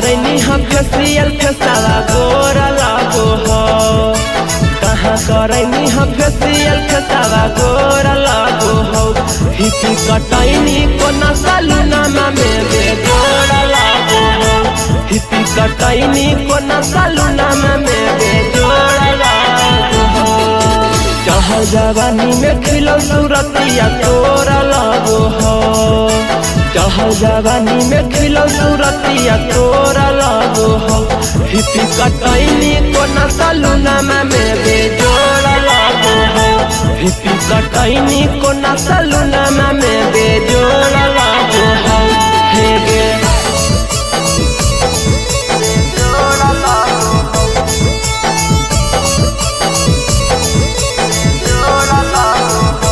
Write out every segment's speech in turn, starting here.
करनी हम फेसियल फेसावा गोरा लागो हो। कहाँ करनी हम फेसियल फेसावा गोरा लागो हो। हिपी कटैनी कोना सालूनमा में बेजोड़ा लागो हो। हिपी कटैनी कोना सालूनमा में बेजोड़ा लागो हो। चढ़ल जवानी में खिलल सूरतिया तोरा लागो हो। चढ़ल जवानी में खिलल सूरतिया तोरा लागो हो। हिपी कटैनी कोना सालूनमा में बेजोड़ा लागो हो। हिपी कटैनी कोना सालूनमा में बेजोड़ा लागो हो। हे गे बेजोड़ा लागो हो। बेजोड़ा लागो हो।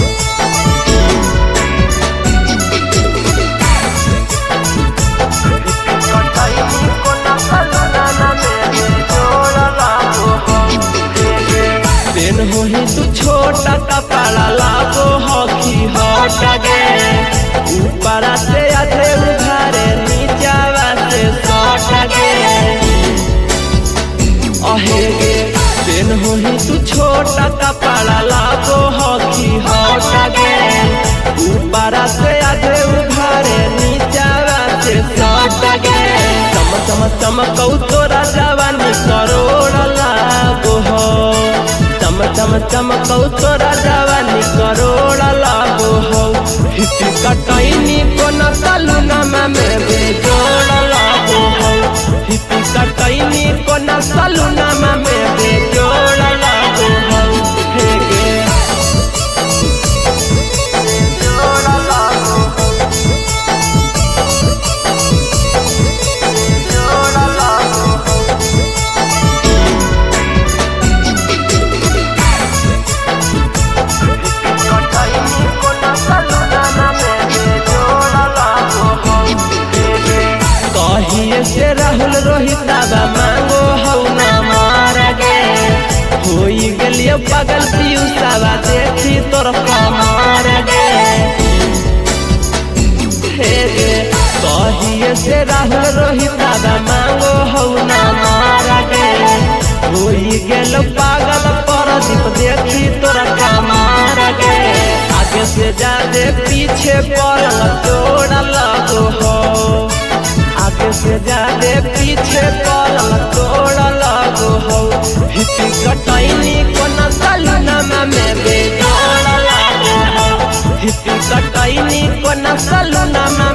दिन होही तू छोटा कपड़ा लागो हॉकी हट गे। ऊपर से आधे उघारे नीचावा से सट गे। अहे गे दिन होही तू छोटा कपड़ा लागो हॉकी हट गे। ऊपर से आधे उघारे नीचावा से सट गे। चम चम चमकौ तोरा जवानी करोड़ लागो हो। चम चम चमकौ तोरा जवानी करोड़ लागो हो। हिपी कटैनी कोना सालूनमा में बेजोड़ा लागो हो। हिपी कटैनी कोना सालूनमा में बेजोड़ा लागो हो। हे गे बेजोड़ा लागो हो। बेजोड़ा लागो हो। कहिए से राहुल रोहिताबा मांगो हौ ना मार गे। होई गेलियो पागल पियूसाबा देखी तोर कमार गे। हे गे कहिए से राहुल रोहिताबा मांगो हौ ना मार गे। होई गेलो पागल परदीप देखी तोर कमार गे। आगे से जादे पीछे पड़ल तोड़ा लागो हो। आगे से जादे पीछे पड़ल तोड़ा लागो हो। हिपी कटैनी कोना सालूनमा में बेजोड़ा लागो हो। हिपी कटैनी कोना सालूनमा